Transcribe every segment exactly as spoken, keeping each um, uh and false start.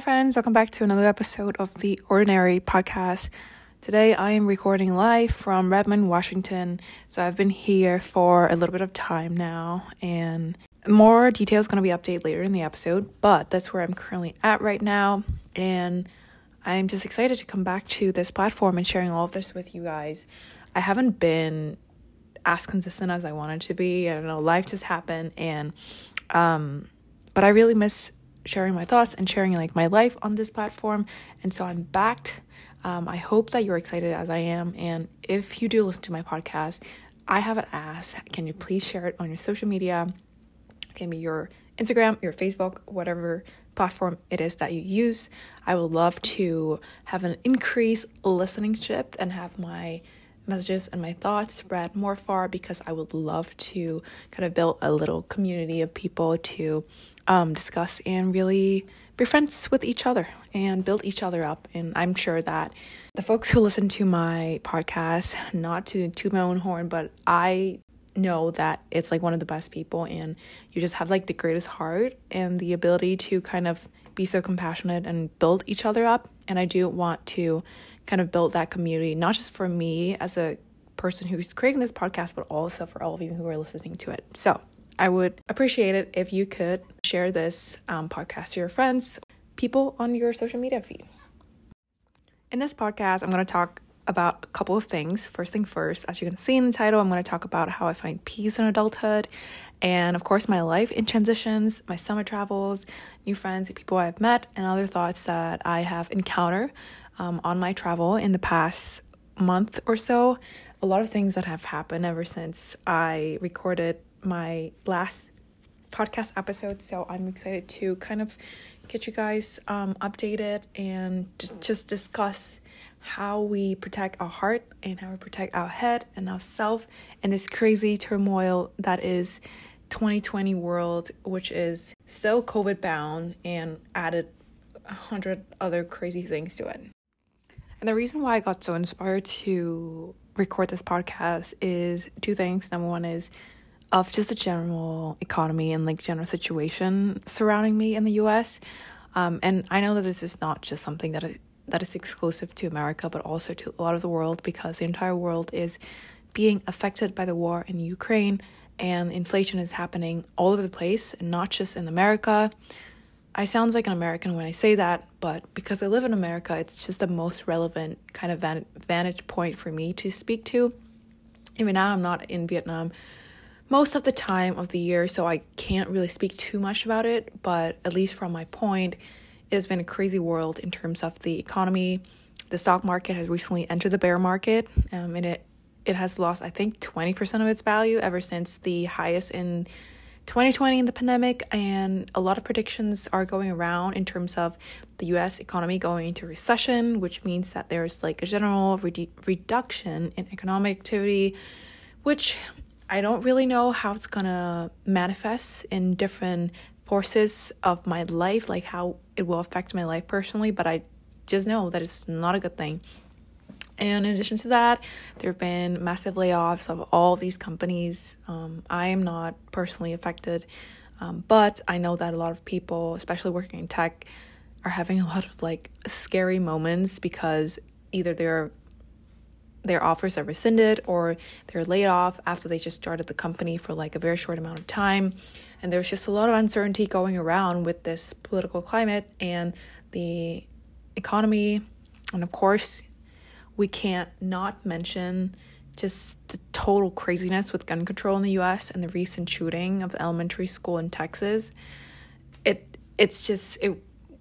friends, welcome back to another episode of the Ordinary Podcast. Today I am recording live from Redmond, Washington. So I've been here for a little bit of time now, and more details going to be updated later in the episode, but that's where I'm currently at right now, and I'm just excited to come back to this platform and sharing all of this with you guys. I haven't been as consistent as I wanted to be. I don't know, life just happened, and um but I really miss sharing my thoughts and sharing like my life on this platform, and so I'm back. um I hope that you're excited as I am, and if you do listen to my podcast, I have an ask. Can you please share it on your social media? It can be your Instagram, your Facebook, whatever platform it is that you use. I would love to have an increased listenership and have my messages and my thoughts spread more far, because I would love to kind of build a little community of people to um, discuss and really be friends with each other and build each other up. And I'm sure that the folks who listen to my podcast, not to toot my own horn, but I know that it's like one of the best people, and you just have like the greatest heart and the ability to kind of be so compassionate and build each other up. And I do want to kind of build that community, not just for me as a person who's creating this podcast, but also for all of you who are listening to it. So I would appreciate it if you could share this um, podcast to your friends, people on your social media feed. In this podcast, I'm going to talk about a couple of things. First thing first, as you can see in the title, I'm going to talk about how I find peace in adulthood, and of course my life in transitions, my summer travels, new friends, people I've met, and other thoughts that I have encountered um, on my travel in the past month or so. A lot of things that have happened ever since I recorded my last podcast episode, so I'm excited to kind of get you guys um, updated and j- just discuss how we protect our heart and how we protect our head and ourselves in this crazy turmoil that is twenty twenty world, which is so COVID bound and added a hundred other crazy things to it. And the reason why I got so inspired to record this podcast is two things. Number one is of just the general economy and like general situation surrounding me in the U S. Um, and I know that this is not just something that is that is exclusive to America, but also to a lot of the world, because the entire world is being affected by the war in Ukraine, and inflation is happening all over the place, and not just in America. I sound like an American when I say that, but because I live in America, it's just the most relevant kind of van- vantage point for me to speak to. Even now, I'm not in Vietnam most of the time of the year, so I can't really speak too much about it, but at least from my point, it has been a crazy world in terms of the economy. The stock market has recently entered the bear market, um, and it, it has lost, I think, twenty percent of its value ever since the highest in twenty twenty in the pandemic. And a lot of predictions are going around in terms of the U S economy going into recession, which means that there's like a general redu- reduction in economic activity, which I don't really know how it's gonna manifest in different forces of my life, like how it will affect my life personally, but I just know that it's not a good thing. And in addition to that, there have been massive layoffs of all these companies. Um, I am not personally affected, um, but I know that a lot of people, especially working in tech, are having a lot of like scary moments, because either they're their offers are rescinded or they're laid off after they just started the company for like a very short amount of time. And there's just a lot of uncertainty going around with this political climate and the economy. And of course, we can't not mention just the total craziness with gun control in the U S and the recent shooting of the elementary school in Texas. It it's just it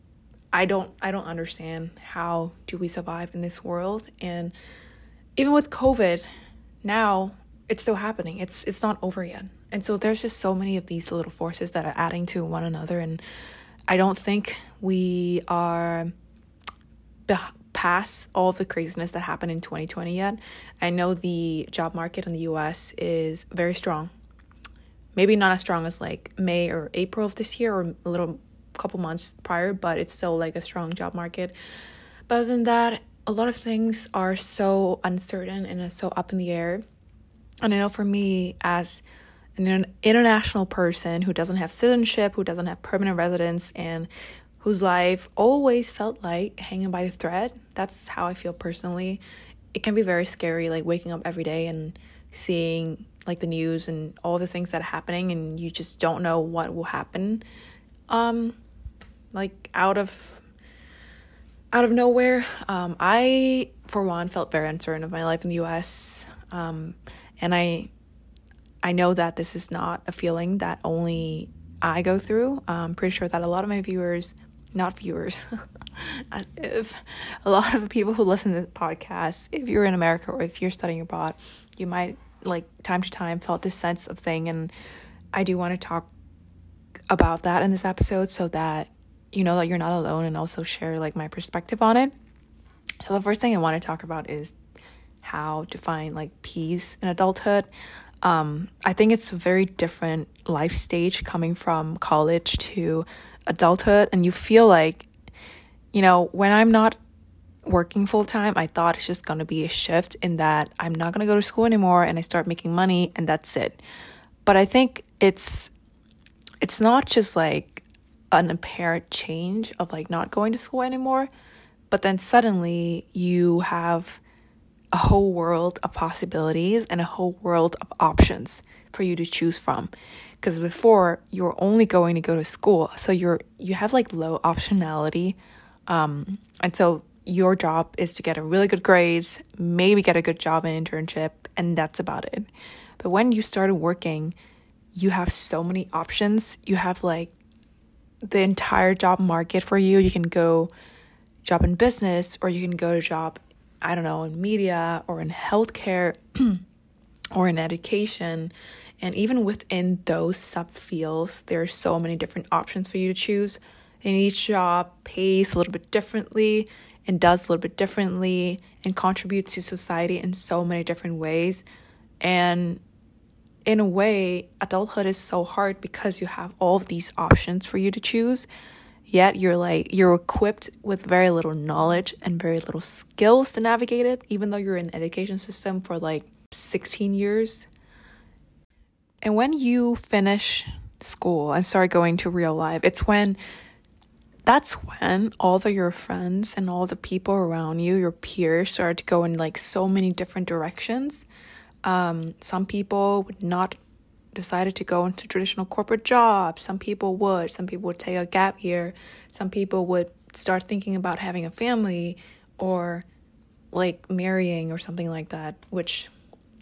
I don't I don't understand how do we survive in this world. And even with COVID, now it's still happening. It's it's not over yet. And so there's just so many of these little forces that are adding to one another. And I don't think we are be- past all the craziness that happened in twenty twenty yet. I know the job market in the U S is very strong. Maybe not as strong as like May or April of this year, or a little couple months prior, but it's still like a strong job market. But other than that, a lot of things are so uncertain and so up in the air. And I know for me, as an international person who doesn't have citizenship, who doesn't have permanent residence, and whose life always felt like hanging by the thread. That's how I feel personally. It can be very scary, like waking up every day and seeing like the news and all the things that are happening, and you just don't know what will happen. Um, like out of out of nowhere. Um, I, for one, felt very uncertain of my life in the U S. Um, and I, I know that this is not a feeling that only I go through. I'm pretty sure that a lot of my viewers, not viewers, if a lot of the people who listen to this podcast, if you're in America or if you're studying abroad, you might like time to time felt this sense of thing. And I do want to talk about that in this episode so that you know that you're not alone, and also share like my perspective on it. So the first thing I want to talk about is how to find like peace in adulthood. Um, I think it's a very different life stage coming from college to adulthood, and you feel like, you know, when I'm not working full time, I thought it's just gonna be a shift in that I'm not gonna go to school anymore and I start making money and that's it. But I think it's it's not just like an apparent change of like not going to school anymore, but then suddenly you have a whole world of possibilities and a whole world of options for you to choose from. Because before, you were only going to go to school, so you're you have like low optionality, um, and so your job is to get a really good grades, maybe get a good job and internship, and that's about it. But when you started working, you have so many options. You have like the entire job market for you. You can go job in business, or you can go to job, I don't know, in media or in healthcare or in education. And even within those subfields, there are so many different options for you to choose. And each job pays a little bit differently and does a little bit differently and contributes to society in so many different ways. And in a way, adulthood is so hard because you have all of these options for you to choose, yet you're like, you're equipped with very little knowledge and very little skills to navigate it, even though you're in the education system for like sixteen years. And when you finish school and start going to real life, it's when, that's when all of your friends and all the people around you, your peers, start to go in like so many different directions. Um, some people would not decided to go into traditional corporate jobs. Some people would. Some people would take a gap year. Some people would start thinking about having a family or like marrying or something like that, which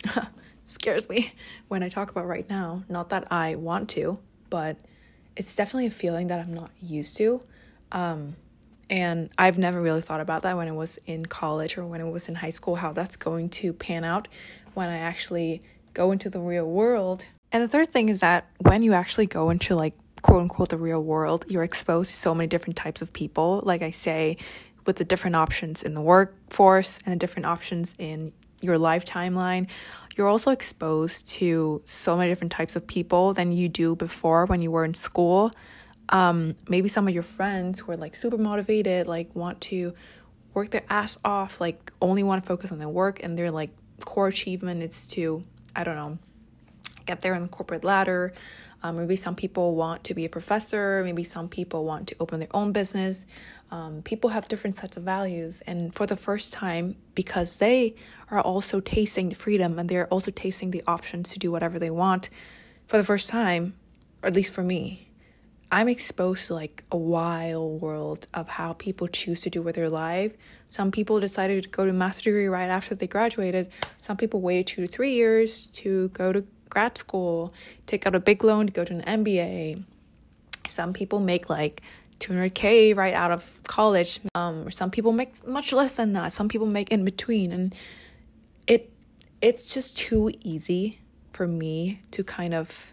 scares me when I talk about right now. Not that I want to, but it's definitely a feeling that I'm not used to. Um, and I've never really thought about that when I was in college or when I was in high school, how that's going to pan out when I actually go into the real world. And the third thing is that when you actually go into like quote unquote the real world, you're exposed to so many different types of people. Like I say, with the different options in the workforce and the different options in your life timeline, you're also exposed to so many different types of people than you do before when you were in school. Um, maybe some of your friends who are like super motivated, like want to work their ass off, like only want to focus on their work, and their like core achievement is to, I don't know, get there on the corporate ladder. Um, maybe some people want to be a professor. Maybe some people want to open their own business. Um, people have different sets of values. And for the first time, because they are also tasting the freedom and they're also tasting the options to do whatever they want, for the first time, or at least for me, I'm exposed to like a wild world of how people choose to do with their life. Some people decided to go to master's degree right after they graduated. Some people waited two to three years to go to grad school, take out a big loan to go to an M B A. Some people make like two hundred K right out of college. Um, some people make much less than that. Some people make in between. And it it's just too easy for me to kind of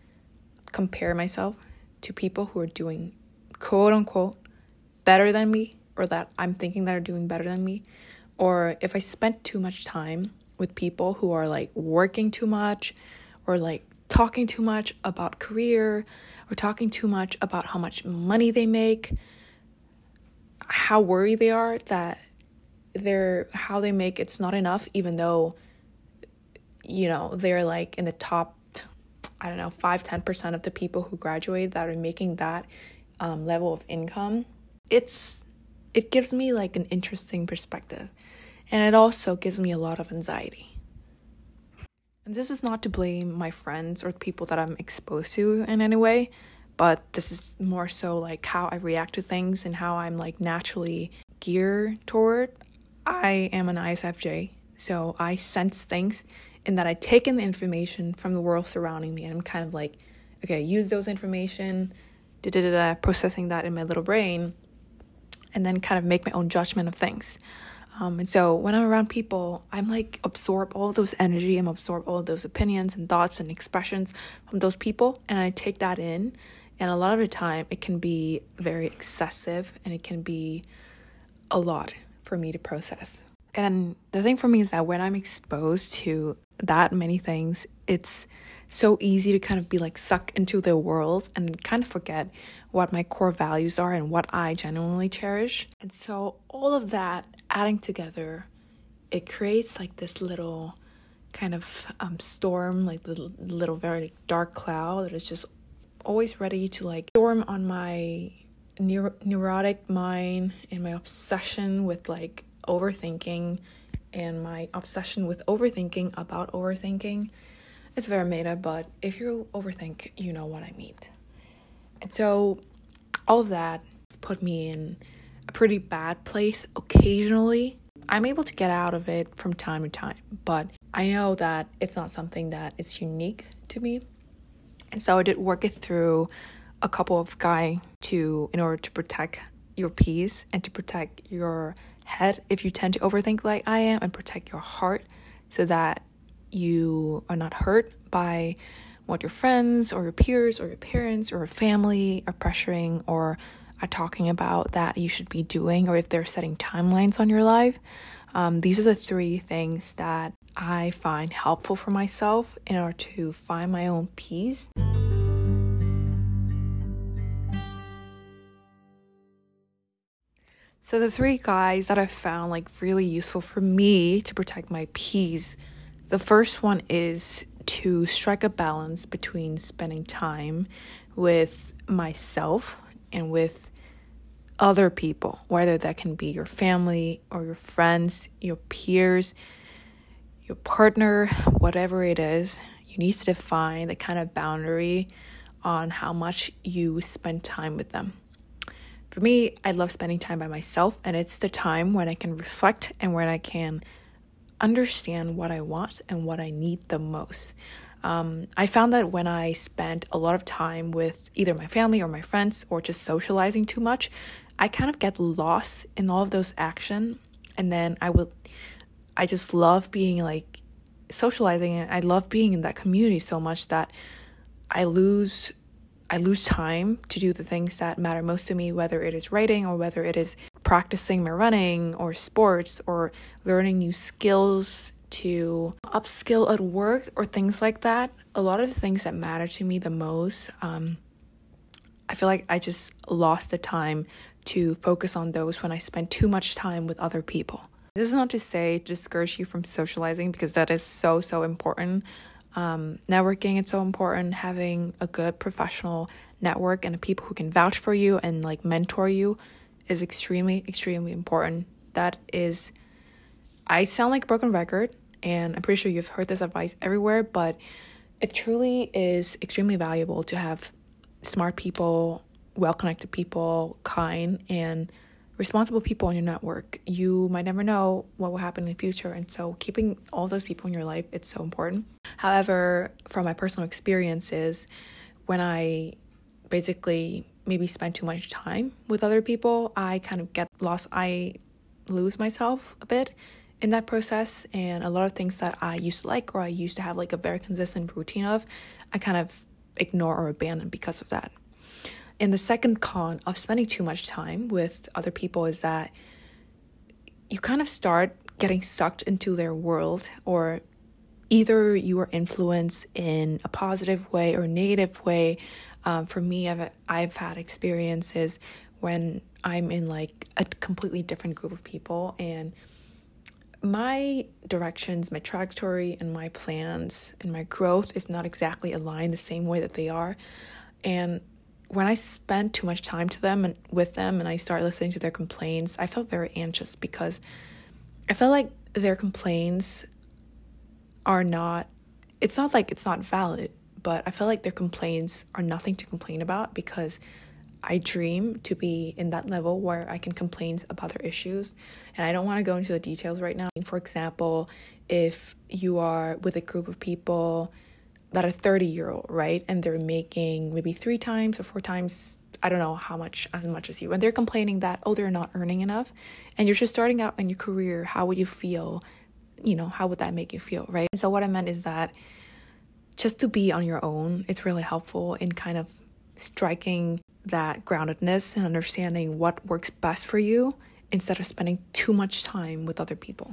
compare myself to people who are doing quote unquote better than me, or that I'm thinking that are doing better than me. Or if I spent too much time with people who are like working too much, or like talking too much about career, or talking too much about how much money they make, how worried they are that they're how they make it's not enough, even though, you know, they're like in the top, I don't know, five, ten percent of the people who graduate that are making that um, level of income. it's it gives me like an interesting perspective, and it also gives me a lot of anxiety. And this is not to blame my friends or people that I'm exposed to in any way, but this is more so like how I react to things and how I'm like naturally geared toward. I am an I S F J, so I sense things in that I take in the information from the world surrounding me, and I'm kind of like, okay, use those information, da da da, processing that in my little brain, and then kind of make my own judgment of things. Um, and so when I'm around people, I'm like absorb all those energy, I'm absorb all those opinions and thoughts and expressions from those people, and I take that in. And a lot of the time, it can be very excessive, and it can be a lot for me to process. And the thing for me is that when I'm exposed to that many things, it's so easy to kind of be like sucked into their world and kind of forget what my core values are and what I genuinely cherish. And so all of that adding together, it creates like this little kind of um, storm, like the little, little very dark cloud that is just always ready to like storm on my neur- neurotic mind and my obsession with like overthinking and my obsession with overthinking about overthinking. It's very meta, but if you overthink, you know what I mean. And so all of that put me in a pretty bad place occasionally. I'm able to get out of it from time to time, but I know that it's not something that is unique to me. And so I did work it through a couple of guys to in order to protect your peace and to protect your head if you tend to overthink like I am, and protect your heart so that you are not hurt by what your friends or your peers or your parents or your family are pressuring or are talking about that you should be doing, or if they're setting timelines on your life. Um, these are the three things that I find helpful for myself in order to find my own peace. So the three guys that I found like really useful for me to protect my peace. The first one is to strike a balance between spending time with myself and with other people, whether that can be your family or your friends, your peers, your partner, whatever it is. You need to define the kind of boundary on how much you spend time with them. For me, I love spending time by myself, and it's the time when I can reflect and when I can understand what I want and what I need the most. Um, I found that when I spent a lot of time with either my family or my friends or just socializing too much, I kind of get lost in all of those action. And then I would, I just love being like socializing, and I love being in that community so much that I lose I lose time to do the things that matter most to me, whether it is writing or whether it is practicing my running or sports or learning new skills to upskill at work or things like that. A lot of the things that matter to me the most, um, I feel like I just lost the time to focus on those when I spent too much time with other people. This is not to say to discourage you from socializing, because that is so, so important. Um, networking, it's so important. Having a good professional network and people who can vouch for you and like mentor you is extremely, extremely important. That is, I sound like a broken record, and I'm pretty sure you've heard this advice everywhere, but it truly is extremely valuable to have smart people, well-connected people, kind, and responsible people in your network. You might never know what will happen in the future, and so keeping all those people in your life, it's so important. However, from my personal experiences, when I basically maybe spend too much time with other people, I kind of get lost. I lose myself a bit in that process, and a lot of things that I used to like or I used to have like a very consistent routine of, I kind of ignore or abandon because of that. And the second con of spending too much time with other people is that you kind of start getting sucked into their world, or either you are influenced in a positive way or negative way. Um, for me, I've I've had experiences when I'm in like a completely different group of people, and my directions, my trajectory, and my plans and my growth is not exactly aligned the same way that they are. And when I spent too much time to them and with them and I started listening to their complaints, I felt very anxious because I felt like their complaints are not, it's not like it's not valid, but I feel like their complaints are nothing to complain about because I dream to be in that level where I can complain about their issues. And I don't want to go into the details right now. For example, if you are with a group of people that are thirty year old, right? And they're making maybe three times or four times, I don't know how much, as much as you. And they're complaining that, oh, they're not earning enough. And you're just starting out in your career. How would you feel? You know, how would that make you feel, right? And so what I meant is that just to be on your own, it's really helpful in kind of striking that groundedness and understanding what works best for you instead of spending too much time with other people.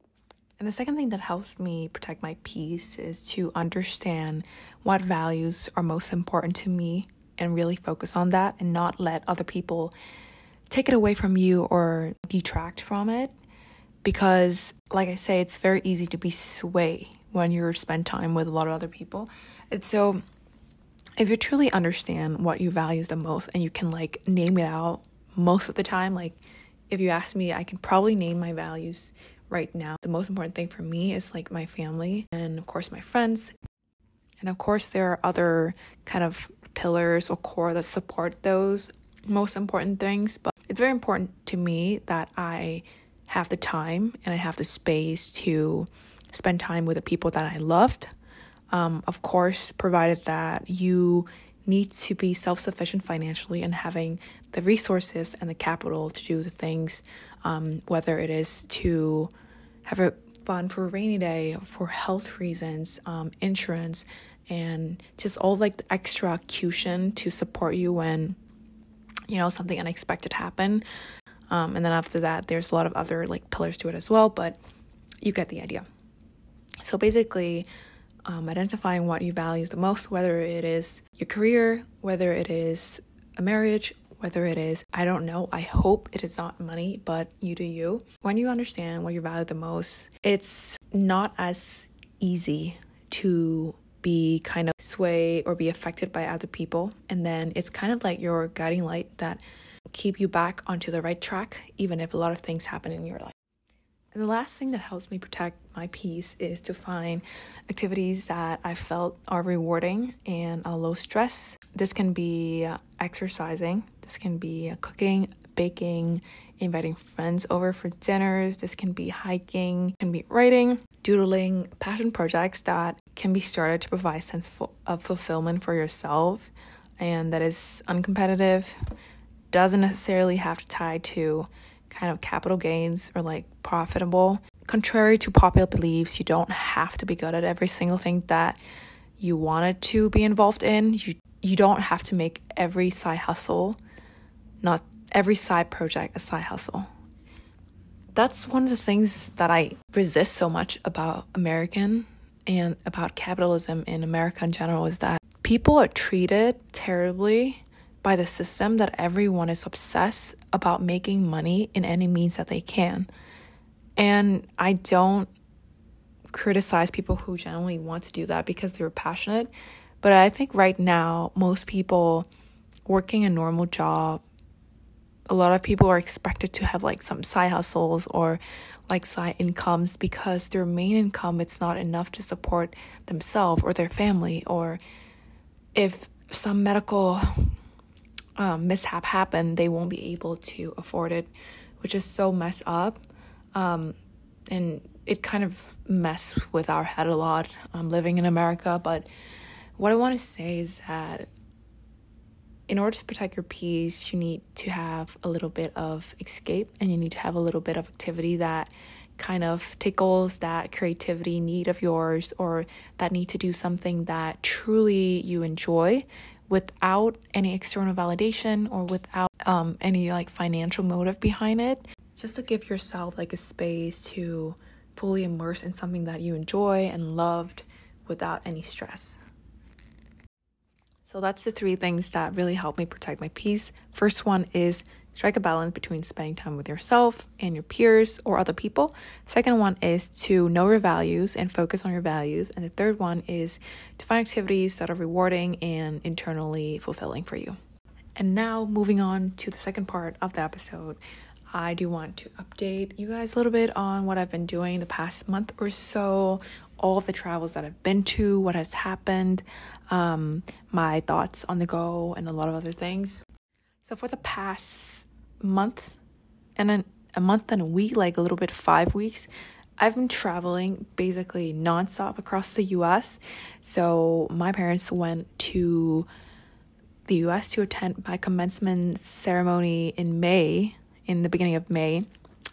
And the second thing that helps me protect my peace is to understand what values are most important to me and really focus on that and not let other people take it away from you or detract from it. Because, like I say, it's very easy to be swayed when you spend time with a lot of other people. And so if you truly understand what you value the most and you can like name it out most of the time, like if you ask me, I can probably name my values right now. The most important thing for me is like my family and of course my friends. And of course there are other kind of pillars or core that support those most important things. But it's very important to me that I have the time and I have the space to spend time with the people that I loved. Um, of course, provided that you need to be self-sufficient financially and having the resources and the capital to do the things, um, whether it is to have a fun for a rainy day, for health reasons, um, insurance, and just all like the extra cushion to support you when, you know, something unexpected happened. Um, and then after that, there's a lot of other like pillars to it as well, but you get the idea. So basically, um, identifying what you value the most, whether it is your career, whether it is a marriage, whether it is, I don't know, I hope it is not money, but you do you. When you understand what you value the most, it's not as easy to be kind of sway or be affected by other people. And then it's kind of like your guiding light that keep you back onto the right track, even if a lot of things happen in your life. And the last thing that helps me protect my peace is to find activities that I felt are rewarding and are low stress. This can be exercising. This can be cooking, baking, inviting friends over for dinners. This can be hiking, it can be writing, doodling, passion projects that can be started to provide a sense of fulfillment for yourself and that is uncompetitive. Doesn't necessarily have to tie to kind of capital gains or like profitable. Contrary to popular beliefs, you don't have to be good at every single thing that you wanted to be involved in. You you don't have to make every side hustle, not every side project a side hustle. That's one of the things that I resist so much about American and about capitalism in America in general is that people are treated terribly by the system, that everyone is obsessed about making money in any means that they can. And I don't criticize people who genuinely want to do that because they're passionate. But I think right now, most people working a normal job, a lot of people are expected to have like some side hustles or like side incomes because their main income, it's not enough to support themselves or their family. Or if some medical Um, mishap happen, they won't be able to afford it, which is so messed up. Um, and it kind of mess with our head a lot, um, living in America. But what I want to say is that in order to protect your peace, you need to have a little bit of escape and you need to have a little bit of activity that kind of tickles that creativity need of yours, or that need to do something that truly you enjoy without any external validation or without um, any like financial motive behind it. Just to give yourself like a space to fully immerse in something that you enjoy and loved without any stress. So that's the three things that really help me protect my peace. First one is strike a balance between spending time with yourself and your peers or other people. Second one is to know your values and focus on your values. And the third one is to find activities that are rewarding and internally fulfilling for you. And now moving on to the second part of the episode, I do want to update you guys a little bit on what I've been doing the past month or so, all of the travels that I've been to, what has happened, um, my thoughts on the go, and a lot of other things. So for the past month and a, a month and a week, like a little bit five weeks, I've been traveling basically nonstop across the U S. So my parents went to the U S to attend my commencement ceremony in May, in the beginning of May.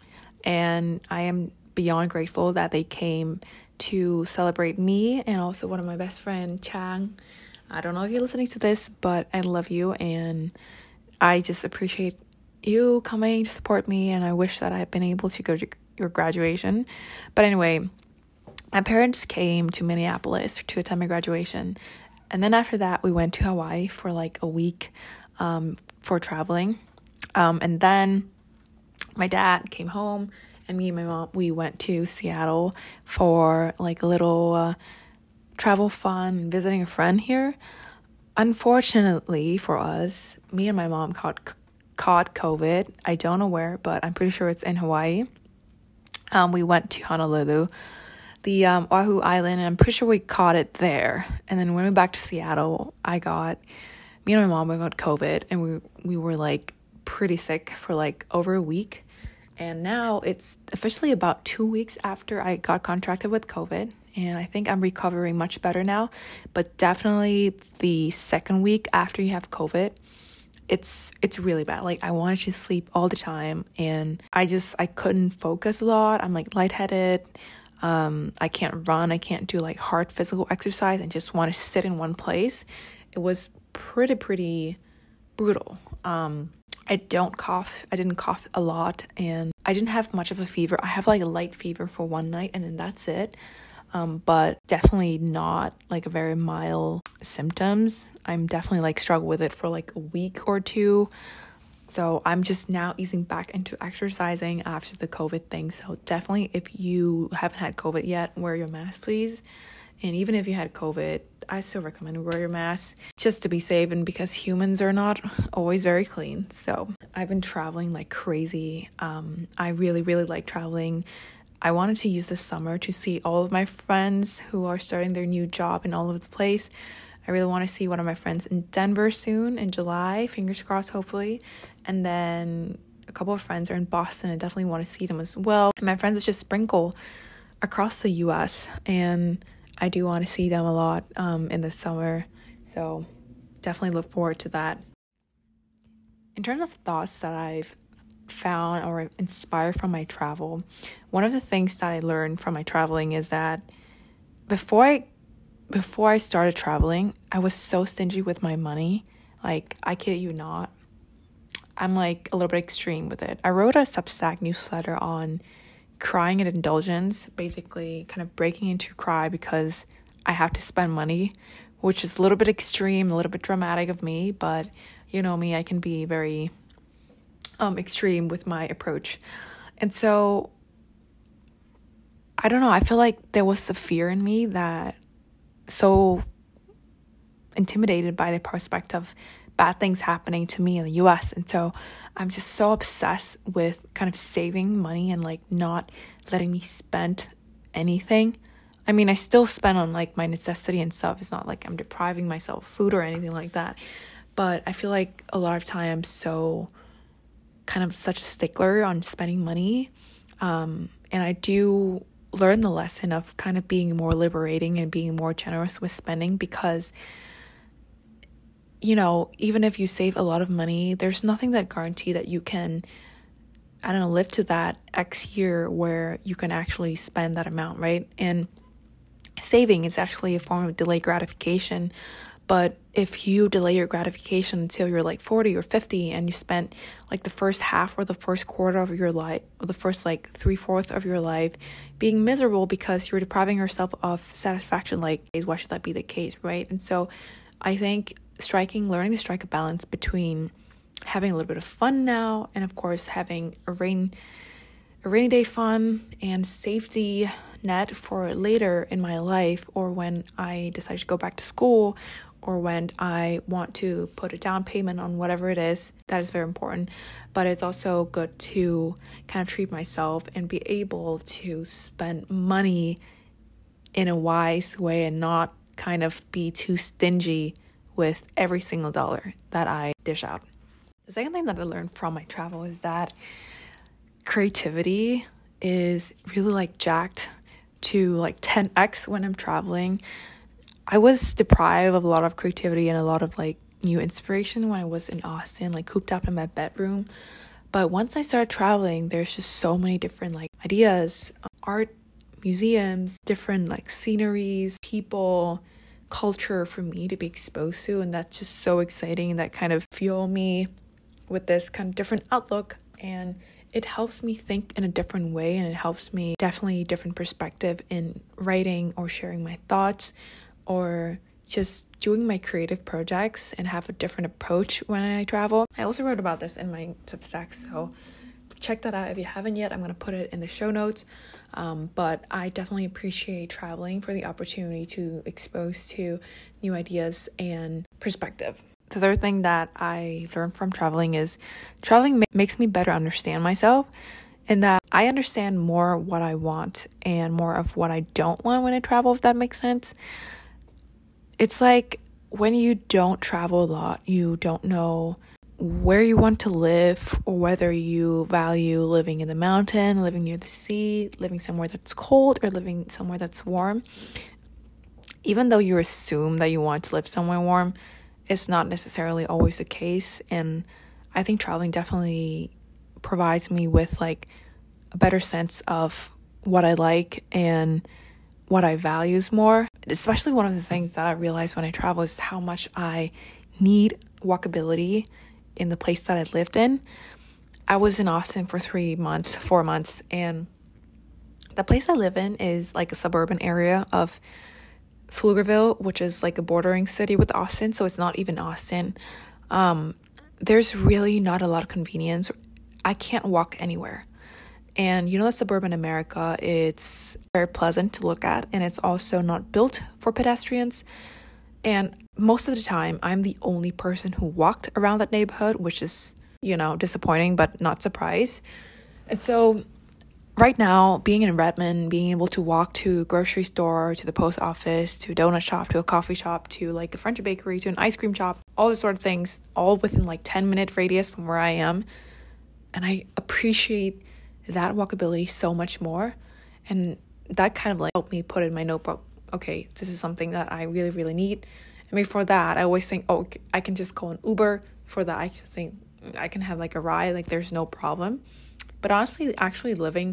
And I am beyond grateful that they came to celebrate me and also one of my best friend, Chang. I don't know if you're listening to this, but I love you and I just appreciate you coming to support me, and I wish that I had been able to go to your graduation. But anyway, my parents came to Minneapolis to attend my graduation, and then after that we went to Hawaii for like a week um for traveling, um and then my dad came home and me and my mom, we went to Seattle for like a little uh, travel fun and visiting a friend here. Unfortunately for us, me and my mom caught caught COVID. I don't know where, but I'm pretty sure it's in Hawaii. Um, we went to Honolulu, the um, Oahu Island, and I'm pretty sure we caught it there. And then when we went back to Seattle, I got, me and my mom, we got COVID, and we we were like pretty sick for like over a week. And now it's officially about two weeks after I got contracted with COVID, and I think I'm recovering much better now. But definitely the second week after you have COVID, it's it's really bad. Like I wanted to sleep all the time, and I just I couldn't focus a lot. I'm like lightheaded. Um, I can't run. I can't do like hard physical exercise, and just want to sit in one place. It was pretty pretty brutal. Um, I don't cough. I didn't cough a lot, and I didn't have much of a fever. I have like a light fever for one night, and then that's it. Um, but definitely not like a very mild symptoms. I'm definitely like struggle with it for like a week or two. So I'm just now easing back into exercising after the COVID thing. So definitely if you haven't had COVID yet, wear your mask, please. And even if you had COVID, I still recommend you wear your mask just to be safe, and because humans are not always very clean. So I've been traveling like crazy. Um, I really, really like traveling. I wanted to use the summer to see all of my friends who are starting their new job in all over the place. I really want to see one of my friends in Denver soon in July, fingers crossed, hopefully. And then a couple of friends are in Boston. I definitely want to see them as well. And my friends are just sprinkle across the U S, and I do want to see them a lot um, in the summer. So definitely look forward to that. In terms of thoughts that I've found or inspired from my travel, one of the things that I learned from my traveling is that before I before I started traveling, I was so stingy with my money. Like, I kid you not. I'm like a little bit extreme with it. I wrote a Substack newsletter on crying at indulgence, basically kind of breaking into cry because I have to spend money, which is a little bit extreme, a little bit dramatic of me, but you know me, I can be very um extreme with my approach. And so I don't know, I feel like there was a fear in me that so intimidated by the prospect of bad things happening to me in the U S. And so I'm just so obsessed with kind of saving money and like not letting me spend anything. I mean, I still spend on like my necessity and stuff. It's not like I'm depriving myself of food or anything like that. But I feel like a lot of time I'm so kind of such a stickler on spending money. Um, and I do learn the lesson of kind of being more liberating and being more generous with spending, because you know, even if you save a lot of money, there's nothing that guarantee that you can, I don't know, live to that X year where you can actually spend that amount, right? And saving is actually a form of delayed gratification. But if you delay your gratification until you're like forty or fifty and you spent like the first half or the first quarter of your life, or the first like three-fourths of your life being miserable because you're depriving yourself of satisfaction, like, why should that be the case, right? And so I think striking, learning to strike a balance between having a little bit of fun now and of course having a rain, a rainy day fun and safety net for later in my life, or when I decide to go back to school, or when I want to put a down payment on whatever it is. That is very important. But it's also good to kind of treat myself and be able to spend money in a wise way and not kind of be too stingy with every single dollar that I dish out. The second thing that I learned from my travel is that creativity is really like jacked to like ten x when I'm traveling. I was deprived of a lot of creativity and a lot of like new inspiration when I was in Austin, like cooped up in my bedroom. But once I started traveling, there's just so many different like ideas, art, museums, different like sceneries, people, culture for me to be exposed to. And that's just so exciting. That kind of fuel me with this kind of different outlook, and it helps me think in a different way, and it helps me definitely different perspective in writing or sharing my thoughts or just doing my creative projects, and have a different approach when I travel. I also wrote about this in my Substack, so check that out if you haven't yet. I'm going to put it in the show notes. Um, but I definitely appreciate traveling for the opportunity to expose to new ideas and perspective. The third thing that I learned from traveling is traveling ma- makes me better understand myself, in that I understand more what I want and more of what I don't want when I travel, if that makes sense. It's like when you don't travel a lot, you don't know where you want to live, or whether you value living in the mountain, living near the sea, living somewhere that's cold, or living somewhere that's warm. Even though you assume that you want to live somewhere warm, it's not necessarily always the case. And I think traveling definitely provides me with like a better sense of what I like and what I values more. Especially one of the things that I realized when I travel is how much I need walkability in the place that I lived in. I was in Austin for three months, four months, and the place I live in is like a suburban area of Pflugerville, which is like a bordering city with Austin, so it's not even Austin. Um, there's really not a lot of convenience. I can't walk anywhere. And you know that suburban America, it's very pleasant to look at, and it's also not built for pedestrians. And most of the time, I'm the only person who walked around that neighborhood, which is, you know, disappointing, but not surprised. And so right now, being in Redmond, being able to walk to a grocery store, to the post office, to a donut shop, to a coffee shop, to like a French bakery, to an ice cream shop, all these sort of things, all within like ten minute radius from where I am. And I appreciate that walkability so much more. And that kind of like helped me put in my notebook, okay, this is something that I really, really need. And before that, I always think, oh, I can just call an Uber. For that, I think I can have like a ride, like there's no problem. But honestly, actually living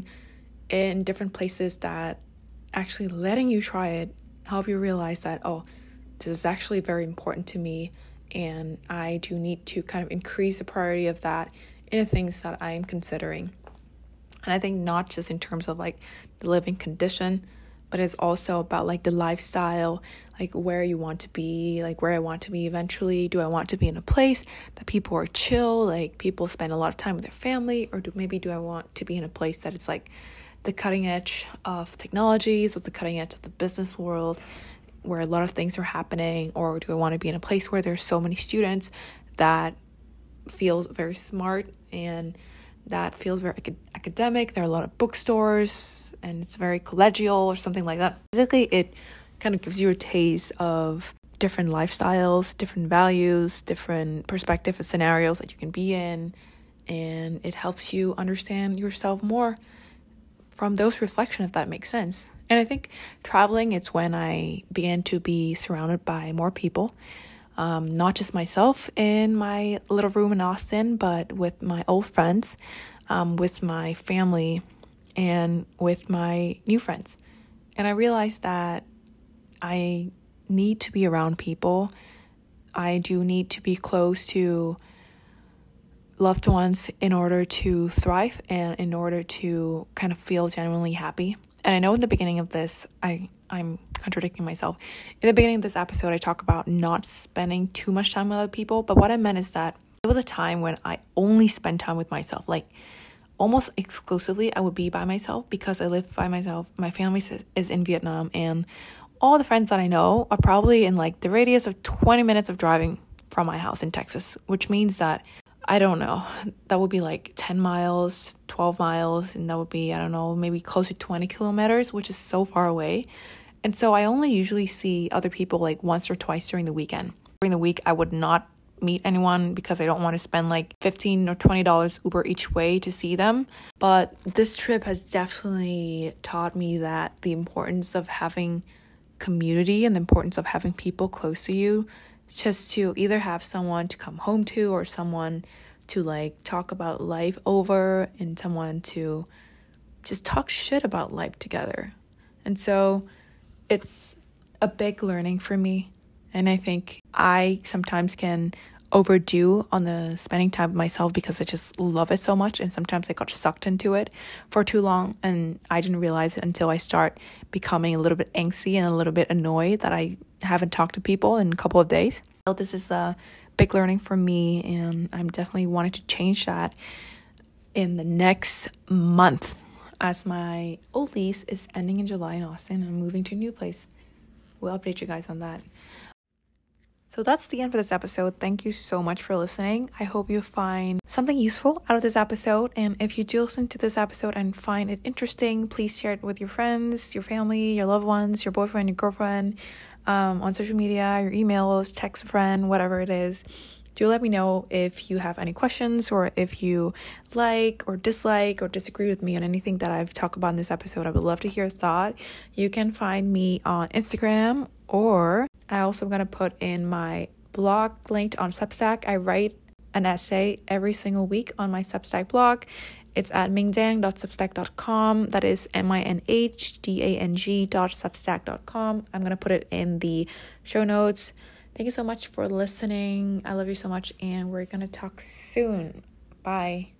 in different places, that actually letting you try it, help you realize that, oh, this is actually very important to me, and I do need to kind of increase the priority of that in the things that I am considering. And I think not just in terms of like the living condition, but it's also about like the lifestyle, like where you want to be, like where I want to be eventually. Do I want to be in a place that people are chill, like people spend a lot of time with their family, or do maybe do I want to be in a place that it's like the cutting edge of technologies, with the cutting edge of the business world, where a lot of things are happening? Or do I want to be in a place where there's so many students that feels very smart and that feels very acad- academic? There are a lot of bookstores and it's very collegial or something like that. Basically, it kind of gives you a taste of different lifestyles, different values, different perspective of scenarios that you can be in, and it helps you understand yourself more from those reflections, if that makes sense. And I think traveling, it's when I began to be surrounded by more people, um, not just myself in my little room in Austin, but with my old friends, um, with my family, and with my new friends. And I realized that I need to be around people. I do need to be close to loved ones in order to thrive and in order to kind of feel genuinely happy. And I know in the beginning of this, I, I'm contradicting myself. In the beginning of this episode, I talk about not spending too much time with other people. But what I meant is that there was a time when I only spent time with myself. Like almost exclusively, I would be by myself because I live by myself. My family is in Vietnam, and all the friends that I know are probably in like the radius of twenty minutes of driving from my house in Texas, which means that, I don't know, that would be like ten miles, twelve miles, and that would be, I don't know, maybe close to twenty kilometers, which is so far away. And so I only usually see other people like once or twice during the weekend. During the week, I would not meet anyone because I don't want to spend like fifteen or twenty dollars Uber each way to see them. But this trip has definitely taught me that the importance of having community and the importance of having people close to you, just to either have someone to come home to or someone to like talk about life over and someone to just talk shit about life together. And so it's a big learning for me. And I think I sometimes can overdo on the spending time with myself because I just love it so much. And sometimes I got sucked into it for too long. And I didn't realize it until I start becoming a little bit angsty and a little bit annoyed that I haven't talked to people in a couple of days. So this is a big learning for me. And I'm definitely wanting to change that in the next month, as my old lease is ending in July in Austin and I'm moving to a new place. We'll update you guys on that. So that's the end for this episode. Thank you so much for listening. I hope you find something useful out of this episode. And if you do listen to this episode and find it interesting, please share it with your friends, your family, your loved ones, your boyfriend, your girlfriend, um, on social media, your emails, text a friend, whatever it is. Do let me know if you have any questions or if you like or dislike or disagree with me on anything that I've talked about in this episode. I would love to hear your thought. You can find me on Instagram, or I also am going to put in my blog linked on Substack. I write an essay every single week on my Substack blog. It's at minhdang dot substack dot com. That is M I N H D A N G dot substack dot com. I'm going to put it in the show notes. Thank you so much for listening. I love you so much, and we're going to talk soon. Bye.